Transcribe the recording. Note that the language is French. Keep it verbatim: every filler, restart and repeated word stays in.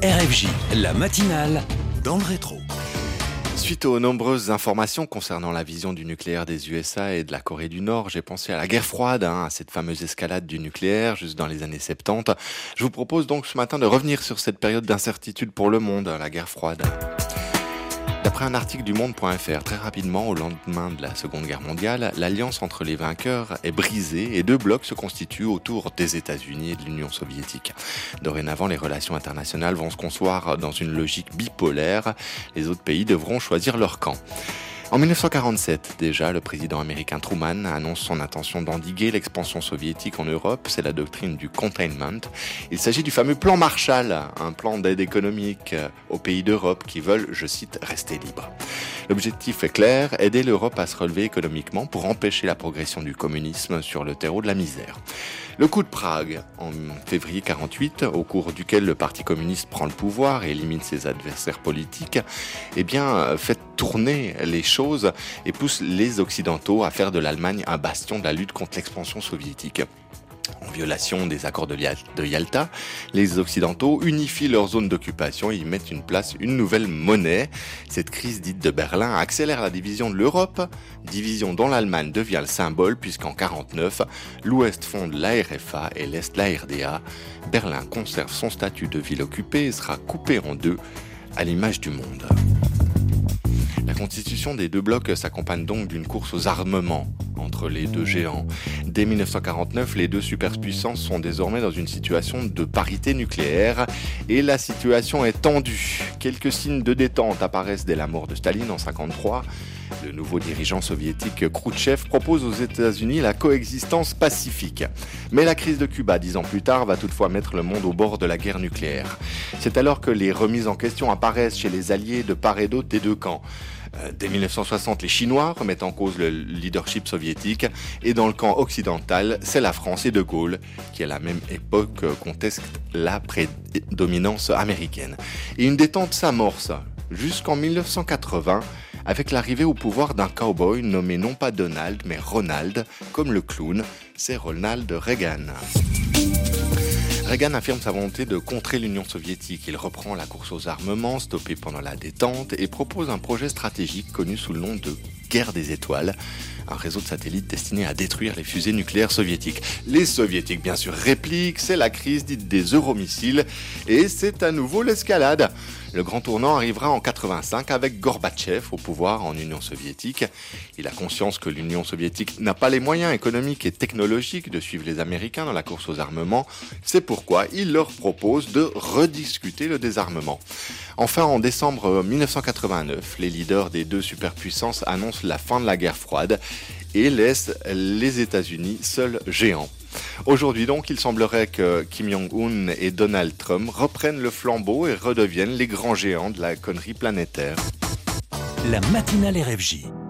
R F J, la matinale dans le rétro. Suite aux nombreuses informations concernant la vision du nucléaire des U S A et de la Corée du Nord, j'ai pensé à la guerre froide, hein, à cette fameuse escalade du nucléaire juste dans les années soixante-dix. Je vous propose donc ce matin de revenir sur cette période d'incertitude pour le monde, la guerre froide. D'après un article du monde point F R, très rapidement, au lendemain de la Seconde Guerre mondiale, l'alliance entre les vainqueurs est brisée et deux blocs se constituent autour des États-Unis et de l'Union soviétique. Dorénavant, les relations internationales vont se concevoir dans une logique bipolaire. Les autres pays devront choisir leur camp. En dix-neuf cent quarante-sept, déjà, le président américain Truman annonce son intention d'endiguer l'expansion soviétique en Europe. C'est la doctrine du containment. Il s'agit du fameux plan Marshall, un plan d'aide économique aux pays d'Europe qui veulent, je cite, rester libres. L'objectif est clair, aider l'Europe à se relever économiquement pour empêcher la progression du communisme sur le terreau de la misère. Le coup de Prague, en février quarante-huit, au cours duquel le Parti communiste prend le pouvoir et élimine ses adversaires politiques, eh bien, fait tourner les choses et pousse les Occidentaux à faire de l'Allemagne un bastion de la lutte contre l'expansion soviétique. En violation des accords de Yalta, les Occidentaux unifient leur zone d'occupation et y mettent une place une nouvelle monnaie. Cette crise dite de Berlin accélère la division de l'Europe, division dont l'Allemagne devient le symbole puisqu'en quarante-neuf, l'Ouest fonde l'A R F A et l'Est l'A R D A. Berlin conserve son statut de ville occupée et sera coupée en deux à l'image du monde. La constitution des deux blocs s'accompagne donc d'une course aux armements entre les deux géants. Dès dix-neuf cent quarante-neuf, les deux superpuissances sont désormais dans une situation de parité nucléaire et la situation est tendue. Quelques signes de détente apparaissent dès la mort de Staline en cinquante-trois. Le nouveau dirigeant soviétique Khrouchtchev propose aux États-Unis la coexistence pacifique. Mais la crise de Cuba, dix ans plus tard, va toutefois mettre le monde au bord de la guerre nucléaire. C'est alors que les remises en question apparaissent chez les alliés de part et d'autre des deux camps. Dès dix-neuf cent soixante, les Chinois remettent en cause le leadership soviétique et dans le camp occidental, c'est la France et De Gaulle qui à la même époque contestent la prédominance américaine. Et une détente s'amorce jusqu'en dix-neuf cent quatre-vingts avec l'arrivée au pouvoir d'un cow-boy nommé non pas Donald mais Ronald, comme le clown, c'est Ronald Reagan. Reagan affirme sa volonté de contrer l'Union soviétique. Il reprend la course aux armements, stoppée pendant la détente, et propose un projet stratégique connu sous le nom de guerre des étoiles, un réseau de satellites destiné à détruire les fusées nucléaires soviétiques. Les soviétiques, bien sûr, répliquent, c'est la crise dite des euromissiles, et c'est à nouveau l'escalade. Le grand tournant arrivera en quatre-vingt-cinq avec Gorbatchev au pouvoir en Union soviétique. Il a conscience que l'Union soviétique n'a pas les moyens économiques et technologiques de suivre les Américains dans la course aux armements. C'est pourquoi il leur propose de rediscuter le désarmement. Enfin, en décembre dix-neuf cent quatre-vingt-neuf, les leaders des deux superpuissances annoncent la fin de la guerre froide et laissent les États-Unis seuls géants. Aujourd'hui donc, il semblerait que Kim Jong-un et Donald Trump reprennent le flambeau et redeviennent les grands géants de la connerie planétaire. La matinale R F J.